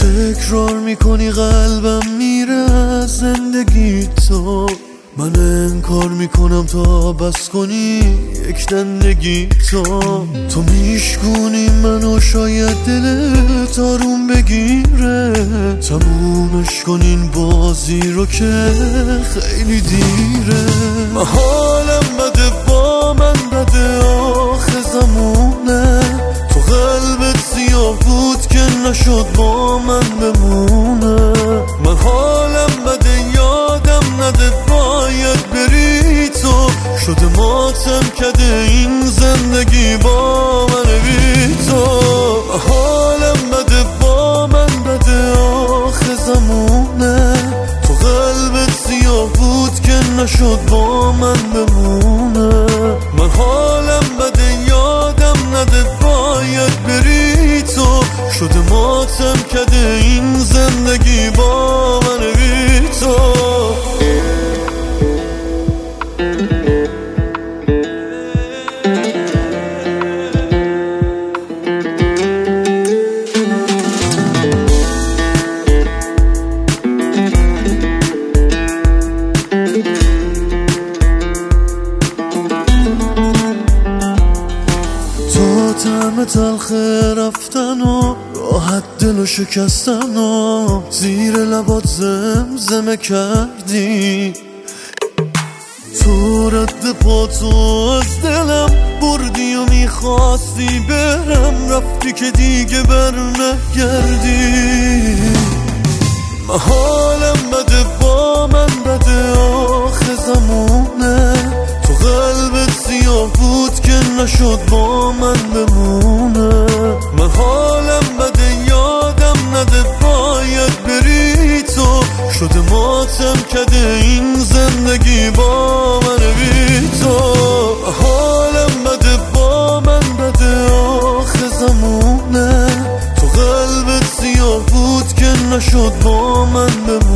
تکرار میکنی قلبم میره از زندگی تو، من انکار میکنم تا بس کنی یک دندگی تو میشکونی منو شاید دلت آروم بگیره، تمومش کنین بازی رو که خیلی دیره. من حالم بده با من بده آخه زمونه، تو قلبت سیاه بود که نشد با من بمونه. من حالم بده یادم نده باید بری تو، شده ماتم کده این زندگی با من بی تو. حالم بده با من بده آخه زمونه، تو قلبت سیاه بود که نشد با من بمونه. من حالم بده یادم نده باید بری تو، شده ماتم کده این زندگی با من بی تو. طعم تلخ رفتن و راحت دل شکستن و زیر لبات زمزمه کردی، تو رد پاتو از دلم بردی و میخواستی برم، رفتی که دیگه بر نگردی. من حالم بده با من بده آخه زمونه، تو قلبت سیاه بود که نشد با من بمونه. من حالم بده یادم نده باید بری تو، شده ماتم کده این زندگی با من بی تو. حالم بده با من بده آخه زمونه، تو قلبت سیاه بود که نشد با من بمونه.